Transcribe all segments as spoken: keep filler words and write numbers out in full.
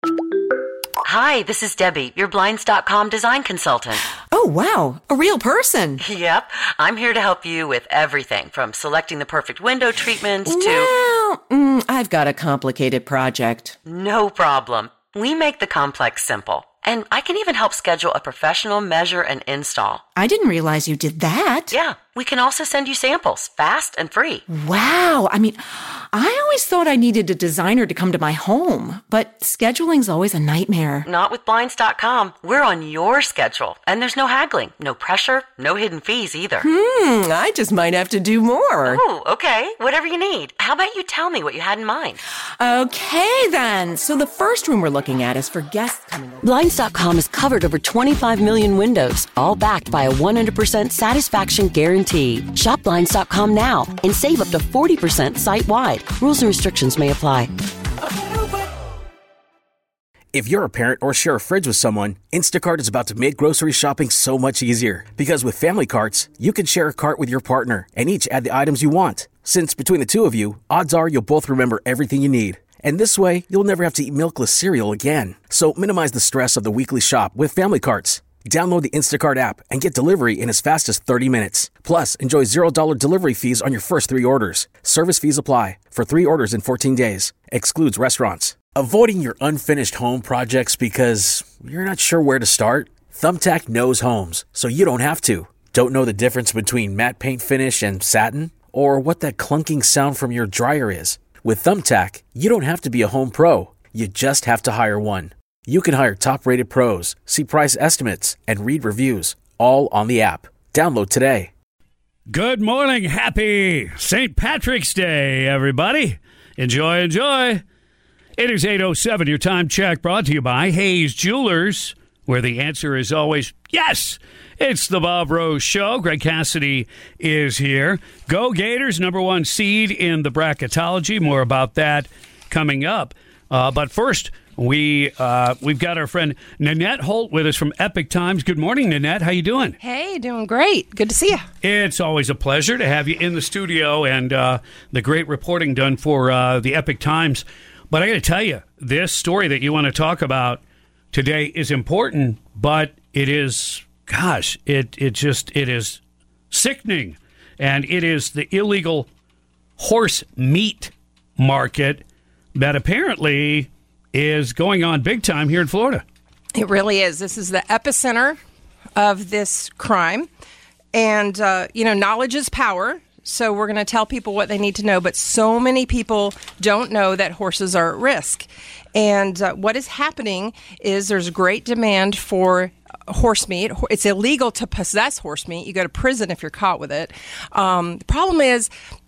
Hi, this is Debbie, your Blinds dot com design consultant. Oh, wow. A real person. Yep. I'm here to help you with everything from selecting the perfect window treatments to... Well, mm, I've got a complicated project. No problem. We make the complex simple. And I can even help schedule a professional measure and install. I didn't realize you did that. Yeah. We can also send you samples, fast and free. Wow. I mean, I always thought I needed a designer to come to my home, but scheduling's always a nightmare. Not with Blinds dot com. We're on your schedule, and there's no haggling, no pressure, no hidden fees either. Hmm, I just might have to do more. Oh, okay. Whatever you need. How about you tell me what you had in mind? Okay, then. So the first room we're looking at is for guests coming over. Blinds dot com has covered over twenty-five million windows, all backed by a one hundred percent satisfaction guarantee. Shop Blinds dot com now and save up to forty percent site-wide. Rules and restrictions may apply. If you're a parent or share a fridge with someone, Instacart is about to make grocery shopping so much easier. Because with Family Carts, you can share a cart with your partner and each add the items you want. Since between the two of you, odds are you'll both remember everything you need. And this way, you'll never have to eat milkless cereal again. So minimize the stress of the weekly shop with Family Carts. Download the Instacart app and get delivery in as fast as thirty minutes. Plus, enjoy zero dollars delivery fees on your first three orders. Service fees apply for three orders in fourteen days. Excludes restaurants. Avoiding your unfinished home projects because you're not sure where to start? Thumbtack knows homes, so you don't have to. Don't know the difference between matte paint finish and satin? Or what that clunking sound from your dryer is? With Thumbtack, you don't have to be a home pro. You just have to hire one. You can hire top-rated pros, see price estimates, and read reviews, all on the app. Download today. Good morning. Happy Saint Patrick's Day, everybody. Enjoy, enjoy. It is eight oh seven, your time check brought to you by Hayes Jewelers, where the answer is always yes. It's the Bob Rose Show. Greg Cassidy is here. Go Gators, number one seed in the bracketology. More about that coming up. Uh, but first... We, uh, we've got our friend Nanette Holt with us from Epic Times. Good morning, Nanette. How you doing? Hey, doing great. Good to see you. It's always a pleasure to have you in the studio and uh, the great reporting done for uh, the Epic Times. But I got to tell you, this story that you want to talk about today is important, but it is, gosh, it, it just, it is sickening. And it is the illegal horse meat market that apparently is going on big time here in Florida. It really is. This is the epicenter of this crime. And, uh, you know, knowledge is power. So we're going to tell people what they need to know. But so many people don't know that horses are at risk. And uh, what is happening is there's great demand for horse meat. It's illegal to possess horse meat. You go to prison if you're caught with it. Um, the problem is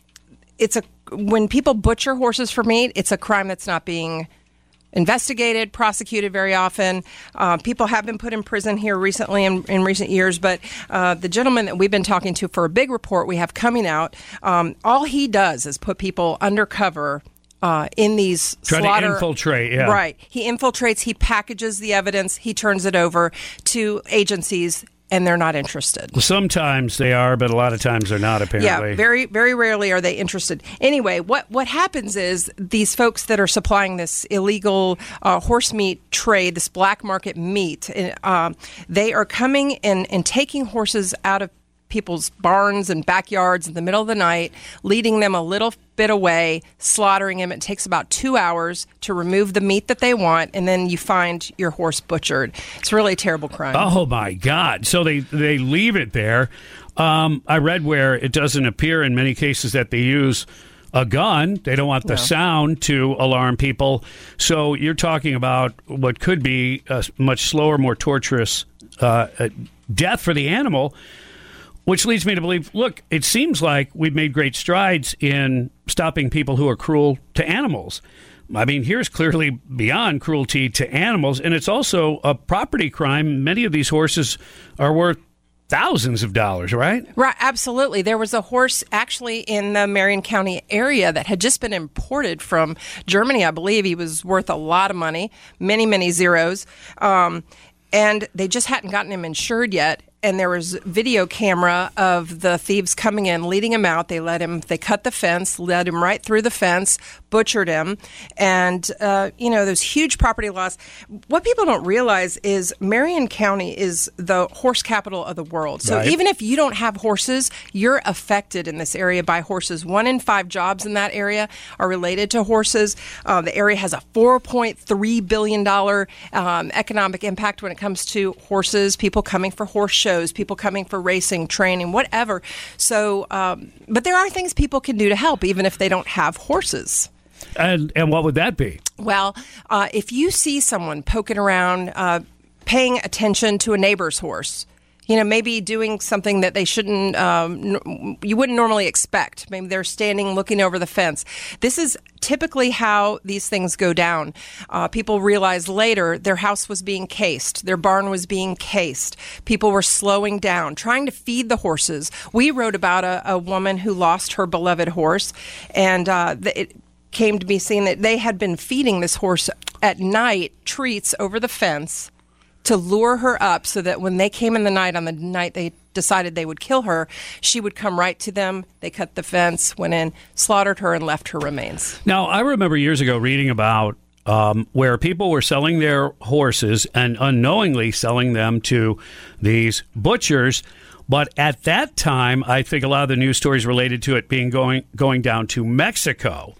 it's a when people butcher horses for meat, it's a crime that's not being investigated, prosecuted very often. Uh, people have been put in prison here recently in, in recent years, but uh, the gentleman that we've been talking to for a big report we have coming out, um, all he does is put people undercover uh, in these Try slaughter. to infiltrate, yeah. Right. He infiltrates, he packages the evidence, he turns it over to agencies, and they're not interested. Sometimes they are, but a lot of times they're not, apparently. Yeah, very, very rarely are they interested. Anyway, what, what happens is these folks that are supplying this illegal uh, horse meat trade, this black market meat, uh, they are coming in and taking horses out of people's barns and backyards in the middle of the night, leading them a little bit away, slaughtering them. It takes about two hours to remove the meat that they want, and then you find your horse butchered. It's really a terrible crime. Oh, my God. So they, they leave it there. Um, I read where it doesn't appear in many cases that they use a gun. They don't want the no. sound to alarm people. So you're talking about what could be a much slower, more torturous uh, death for the animal. Which leads me to believe, look, it seems like we've made great strides in stopping people who are cruel to animals. I mean, here's clearly beyond cruelty to animals, and it's also a property crime. Many of these horses are worth thousands of dollars, right? Right, absolutely. There was a horse actually in the Marion County area that had just been imported from Germany, I believe. He was worth a lot of money, many, many zeros, um, and they just hadn't gotten him insured yet. and there was video camera of the thieves coming in, leading him out. They let him, they cut the fence, led him right through the fence, butchered him. And, uh, you know, there's huge property loss. What people don't realize is Marion County is the horse capital of the world. So right. even if you don't have horses, you're affected in this area by horses. One in five jobs in that area are related to horses. Uh, the area has a four point three billion dollars um, economic impact when it comes to horses, people coming for horse shows, people coming for racing, training, whatever. So, um, but there are things people can do to help, even if they don't have horses. And and what would that be? Well, uh, if you see someone poking around, uh, paying attention to a neighbor's horse, you know, maybe doing something that they shouldn't, um, n- you wouldn't normally expect. Maybe they're standing looking over the fence. This is typically how these things go down. Uh, people realize later their house was being cased, their barn was being cased. People were slowing down, trying to feed the horses. We wrote about a, a woman who lost her beloved horse, and uh, the, it came to be seen that they had been feeding this horse at night treats over the fence to lure her up so that when they came in the night, on the night they decided they would kill her, she would come right to them. They cut the fence, went in, slaughtered her, and left her remains. Now, I remember years ago reading about um, where people were selling their horses and unknowingly selling them to these butchers. But at that time, I think a lot of the news stories related to it being going going down to Mexico.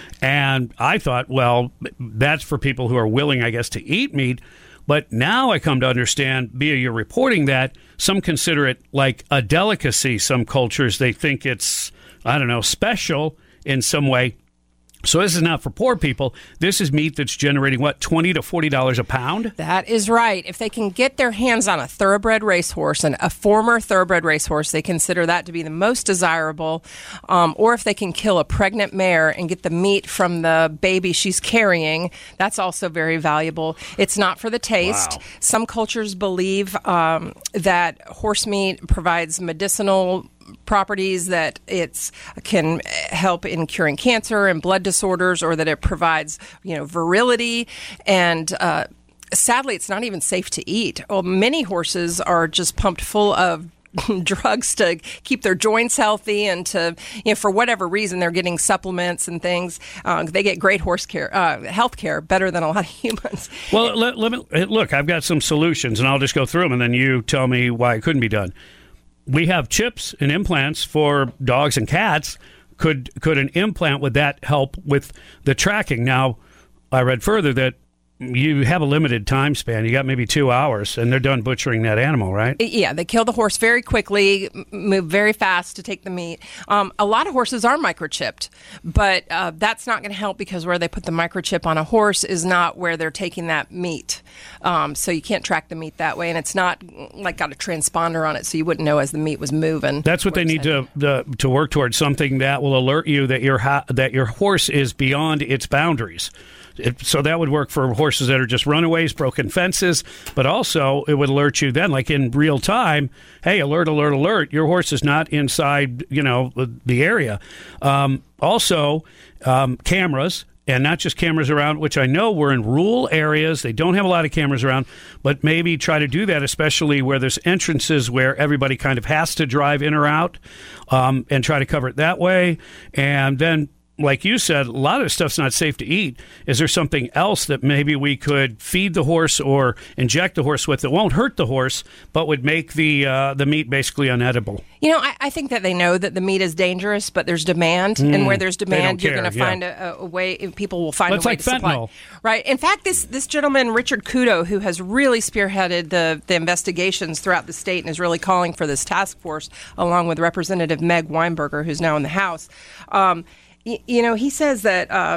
And I thought, well, that's for people who are willing, I guess, to eat meat. But now I come to understand, via your reporting, that some consider it like a delicacy. Some cultures, they think it's, I don't know, special in some way. So this is not for poor people. This is meat that's generating, what, twenty to forty dollars a pound? That is right. If they can get their hands on a thoroughbred racehorse, and a former thoroughbred racehorse, they consider that to be the most desirable. Um, or if they can kill a pregnant mare and get the meat from the baby she's carrying, that's also very valuable. It's not for the taste. Wow. Some cultures believe um, that horse meat provides medicinal properties, that it can help in curing cancer and blood disorders, or that it provides, you know, virility. And uh, sadly, it's not even safe to eat. Well, many horses are just pumped full of drugs to keep their joints healthy, and to, you know, for whatever reason, they're getting supplements and things. Uh, they get great horse care, uh, health care, better than a lot of humans. Well, let, let me, look, I've got some solutions, and I'll just go through them, and then you tell me why it couldn't be done. We have chips and implants for dogs and cats. Could could an implant, would that help with the tracking? Now, I read further that you have a limited time span. You got maybe two hours, and they're done butchering that animal, right? Yeah, they kill the horse very quickly, move very fast to take the meat. Um, a lot of horses are microchipped, but uh, that's not going to help, because where they put the microchip on a horse is not where they're taking that meat. Um, so you can't track the meat that way, and it's not like got a transponder on it, so you wouldn't know as the meat was moving. That's what they need to, to to work towards, something that will alert you that your ha- that your horse is beyond its boundaries. It, so that would work for horses that are just runaways, broken fences, but also it would alert you then, like in real time, hey, alert, alert, alert, your horse is not inside, you know, the area. Um, also, um, cameras, and not just cameras around, which I know we're in rural areas. They don't have a lot of cameras around, but maybe try to do that, especially where there's entrances where everybody kind of has to drive in or out, um, and try to cover it that way. And then, like you said, a lot of stuff's not safe to eat. Is there something else that maybe we could feed the horse or inject the horse with that won't hurt the horse, but would make the uh, the meat basically unedible? You know, I, I think that they know that the meat is dangerous, but there's demand, mm, and where there's demand, you're going to yeah. find a, a way. People will find well, a way like to fentanyl. supply. Right. In fact, this this gentleman, Richard Kudo, who has really spearheaded the the investigations throughout the state and is really calling for this task force, along with Representative Meg Weinberger, who's now in the House. Um, You know, he says that uh,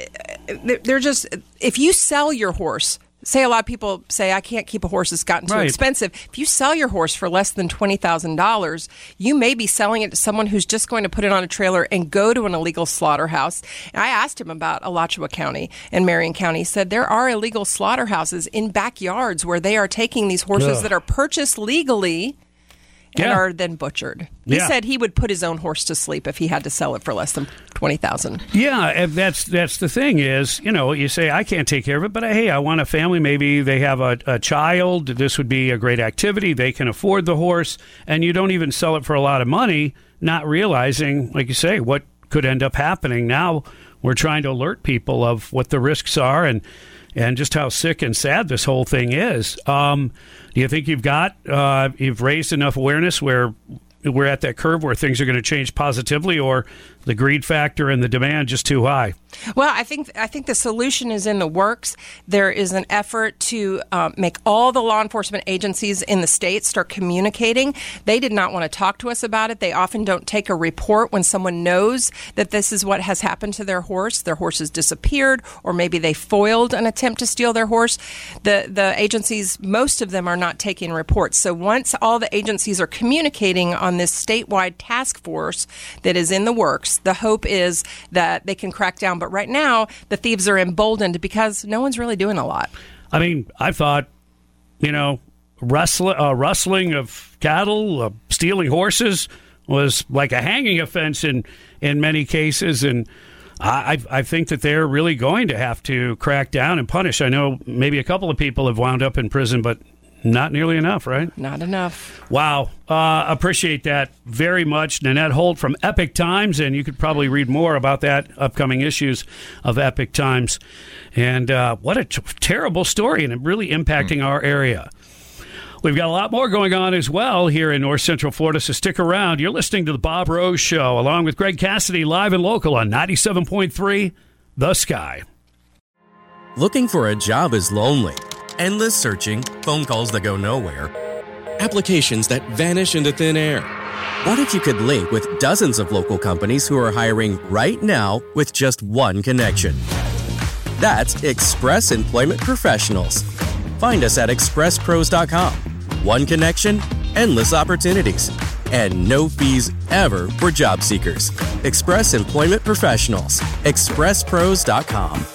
they're just, if you sell your horse, say a lot of people say, I can't keep a horse, it's gotten too right. expensive. If you sell your horse for less than twenty thousand dollars, you may be selling it to someone who's just going to put it on a trailer and go to an illegal slaughterhouse. And I asked him about Alachua County and Marion County. He said there are illegal slaughterhouses in backyards where they are taking these horses Ugh. that are purchased legally and Yeah. are then butchered. He Yeah. said he would put his own horse to sleep if he had to sell it for less than twenty thousand dollars. Yeah, and that's that's the thing is, you know, you say, I can't take care of it, but hey, I want a family. Maybe they have a, a child. This would be a great activity. They can afford the horse, and you don't even sell it for a lot of money, not realizing, like you say, what could end up happening. Now we're trying to alert people of what the risks are and and just how sick and sad this whole thing is. Um, do you think you've got, uh, you've raised enough awareness where we're at that curve where things are going to change positively, or the greed factor and the demand just too high? Well, I think I think the solution is in the works. There is an effort to um, make all the law enforcement agencies in the state start communicating. They did not want to talk to us about it. They often don't take a report when someone knows that this is what has happened to their horse. Their horse has disappeared, or maybe they foiled an attempt to steal their horse. The the agencies, most of them are not taking reports. So once all the agencies are communicating on this statewide task force that is in the works, the hope is that they can crack down. But right now, the thieves are emboldened because no one's really doing a lot. I mean, I thought, you know, rustling, uh, rustling of cattle, uh, stealing horses was like a hanging offense in, in many cases. And I, I think that they're really going to have to crack down and punish. I know maybe a couple of people have wound up in prison, but not nearly enough, right? Not enough. Wow. Uh, appreciate that very much. Nanette Holt from Epic Times, and you could probably read more about that upcoming issues of Epic Times. And uh, what a t- terrible story, and it really impacting mm. our area. We've got a lot more going on as well here in North Central Florida, so stick around. You're listening to The Bob Rose Show, along with Greg Cassidy, live and local on ninety-seven point three The Sky. Looking for a job is lonely. Endless searching, phone calls that go nowhere, applications that vanish into thin air. What if you could link with dozens of local companies who are hiring right now with just one connection? That's Express Employment Professionals. Find us at express pros dot com. One connection, endless opportunities, and no fees ever for job seekers. Express Employment Professionals. express pros dot com.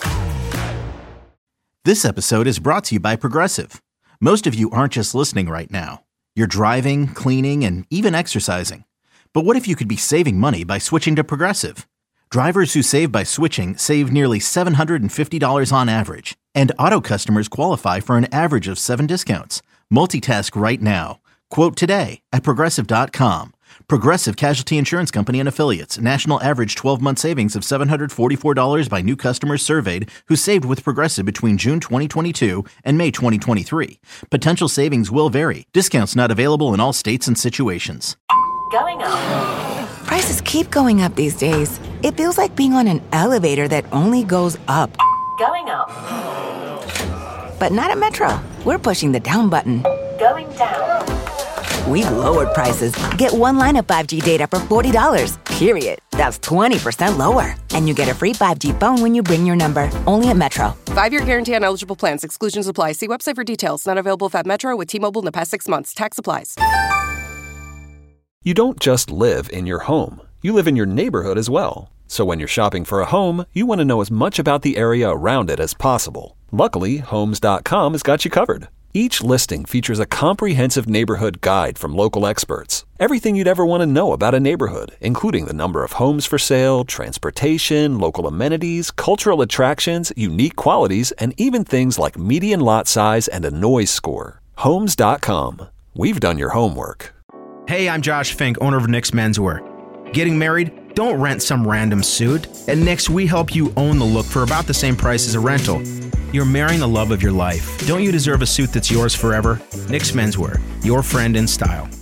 This episode is brought to you by Progressive. Most of you aren't just listening right now. You're driving, cleaning, and even exercising. But what if you could be saving money by switching to Progressive? Drivers who save by switching save nearly seven hundred fifty dollars on average. And auto customers qualify for an average of seven discounts. Multitask right now. Quote today at progressive dot com. Progressive Casualty Insurance Company and Affiliates. National average twelve-month savings of seven hundred forty-four dollars by new customers surveyed who saved with Progressive between June twenty twenty-two and May twenty twenty-three. Potential savings will vary. Discounts not available in all states and situations. Going up. Prices keep going up these days. It feels like being on an elevator that only goes up. Going up. But not at Metro. We're pushing the down button. Going down. We've lowered prices. Get one line of five G data for forty dollars, period. That's twenty percent lower. And you get a free five G phone when you bring your number. Only at Metro. Five-year guarantee on eligible plans. Exclusions apply. See website for details. Not available if at Metro with T-Mobile in the past six months. Tax applies. You don't just live in your home. You live in your neighborhood as well. So when you're shopping for a home, you want to know as much about the area around it as possible. Luckily, Homes dot com has got you covered. Each listing features a comprehensive neighborhood guide from local experts. Everything you'd ever want to know about a neighborhood, including the number of homes for sale, transportation, local amenities, cultural attractions, unique qualities, and even things like median lot size and a noise score. Homes dot com. We've done your homework. Hey, I'm Josh Fink, owner of Nick's Menswear. Getting married? Don't rent some random suit. At Nick's, we help you own the look for about the same price as a rental. You're marrying the love of your life. Don't you deserve a suit that's yours forever? Nick's Menswear, your friend in style.